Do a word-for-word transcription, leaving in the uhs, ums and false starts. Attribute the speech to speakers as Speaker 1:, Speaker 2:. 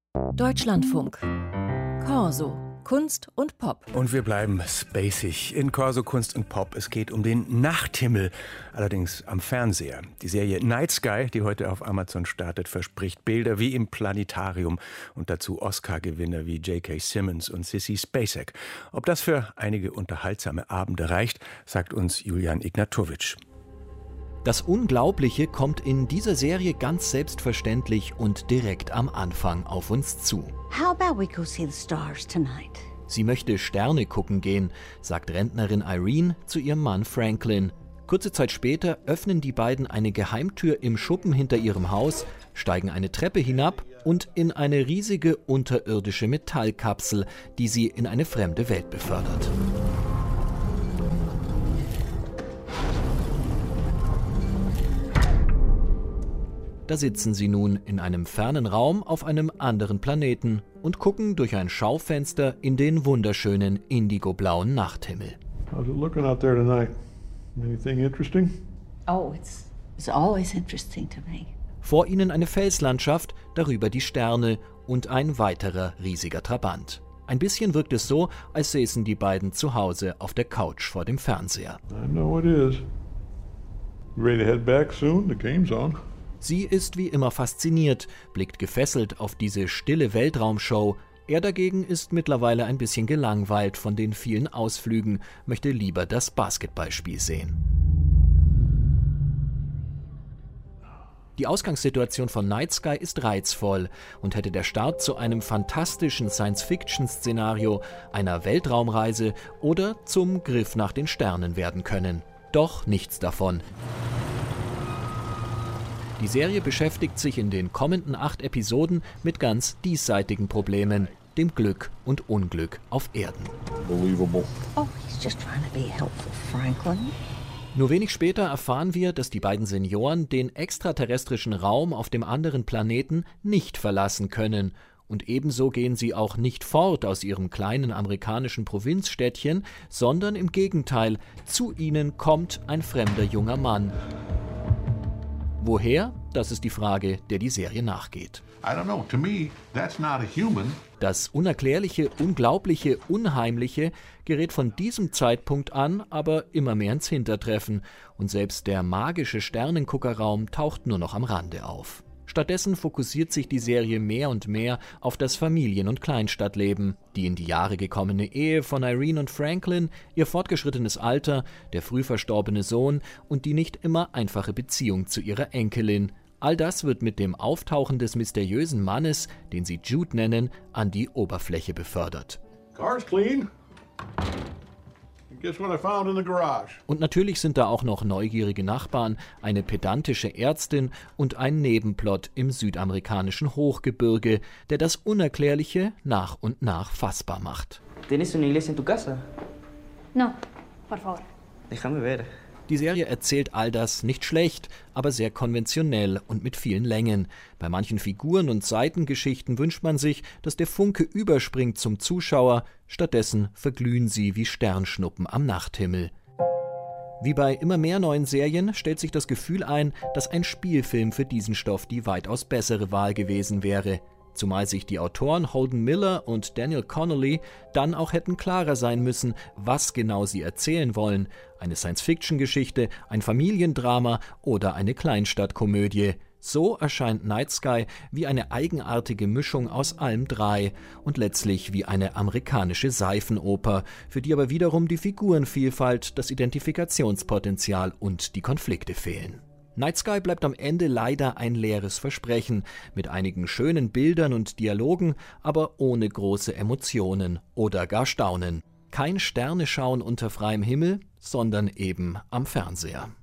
Speaker 1: Deutschlandfunk. Corso. Kunst und Pop.
Speaker 2: Und wir bleiben spacig in Corso Kunst und Pop. Es geht um den Nachthimmel, allerdings am Fernseher. Die Serie Night Sky, die heute auf Amazon startet, verspricht Bilder wie im Planetarium und dazu Oscar-Gewinner wie J K. Simmons und Sissy Spacek. Ob das für einige unterhaltsame Abende reicht, sagt uns Julian Ignatowicz.
Speaker 3: Das Unglaubliche kommt in dieser Serie ganz selbstverständlich und direkt am Anfang auf uns zu.
Speaker 4: How about we go see the stars tonight?
Speaker 3: Sie möchte Sterne gucken gehen, sagt Rentnerin Irene zu ihrem Mann Franklin. Kurze Zeit später öffnen die beiden eine Geheimtür im Schuppen hinter ihrem Haus, steigen eine Treppe hinab und in eine riesige unterirdische Metallkapsel, die sie in eine fremde Welt befördert. Da sitzen sie nun in einem fernen Raum auf einem anderen Planeten und gucken durch ein Schaufenster in den wunderschönen indigoblauen Nachthimmel.
Speaker 5: How's it looking out there tonight? Anything interesting?
Speaker 4: Oh, it's, it's always interesting to me.
Speaker 3: Vor ihnen eine Felslandschaft, darüber die Sterne und ein weiterer riesiger Trabant. Ein bisschen wirkt es so, als säßen die beiden zu Hause auf der Couch vor dem Fernseher.
Speaker 5: I know it is. You ready to head back soon? The game's on.
Speaker 3: Sie ist wie immer fasziniert, blickt gefesselt auf diese stille Weltraumshow. Er dagegen ist mittlerweile ein bisschen gelangweilt von den vielen Ausflügen, möchte lieber das Basketballspiel sehen. Die Ausgangssituation von Night Sky ist reizvoll und hätte der Start zu einem fantastischen Science-Fiction-Szenario, einer Weltraumreise oder zum Griff nach den Sternen werden können. Doch nichts davon. Die Serie beschäftigt sich in den kommenden acht Episoden mit ganz diesseitigen Problemen, dem Glück und Unglück auf Erden.
Speaker 5: Believable.
Speaker 4: Oh, he's just trying to be helpful, Franklin.
Speaker 3: Nur wenig später erfahren wir, dass die beiden Senioren den extraterrestrischen Raum auf dem anderen Planeten nicht verlassen können. Und ebenso gehen sie auch nicht fort aus ihrem kleinen amerikanischen Provinzstädtchen, sondern im Gegenteil, zu ihnen kommt ein fremder junger Mann. Woher? Das ist die Frage, der die Serie nachgeht.
Speaker 6: I don't know. To me, that's not a human.
Speaker 3: Das Unerklärliche, Unglaubliche, Unheimliche gerät von diesem Zeitpunkt an aber immer mehr ins Hintertreffen und selbst der magische Sternenguckerraum taucht nur noch am Rande auf. Stattdessen fokussiert sich die Serie mehr und mehr auf das Familien- und Kleinstadtleben, die in die Jahre gekommene Ehe von Irene und Franklin, ihr fortgeschrittenes Alter, der früh verstorbene Sohn und die nicht immer einfache Beziehung zu ihrer Enkelin. All das wird mit dem Auftauchen des mysteriösen Mannes, den sie Jude nennen, an die Oberfläche befördert.
Speaker 5: Car's clean. Guess what I found in the garage?
Speaker 3: Und natürlich sind da auch noch neugierige Nachbarn, eine pedantische Ärztin und ein Nebenplot im südamerikanischen Hochgebirge, der das Unerklärliche nach und nach fassbar macht.
Speaker 7: ¿Tienes una iglesia en tu casa?
Speaker 8: No, por favor.
Speaker 7: Déjame ver.
Speaker 3: Die Serie erzählt all das nicht schlecht, aber sehr konventionell und mit vielen Längen. Bei manchen Figuren und Seitengeschichten wünscht man sich, dass der Funke überspringt zum Zuschauer, stattdessen verglühen sie wie Sternschnuppen am Nachthimmel. Wie bei immer mehr neuen Serien stellt sich das Gefühl ein, dass ein Spielfilm für diesen Stoff die weitaus bessere Wahl gewesen wäre. Zumal sich die Autoren Holden Miller und Daniel Connolly dann auch hätten klarer sein müssen, was genau sie erzählen wollen. Eine Science-Fiction-Geschichte, ein Familiendrama oder eine Kleinstadtkomödie. So erscheint Night Sky wie eine eigenartige Mischung aus allem drei und letztlich wie eine amerikanische Seifenoper, für die aber wiederum die Figurenvielfalt, das Identifikationspotenzial und die Konflikte fehlen. Night Sky bleibt am Ende leider ein leeres Versprechen, mit einigen schönen Bildern und Dialogen, aber ohne große Emotionen oder gar Staunen. Kein Sterneschauen unter freiem Himmel, sondern eben am Fernseher.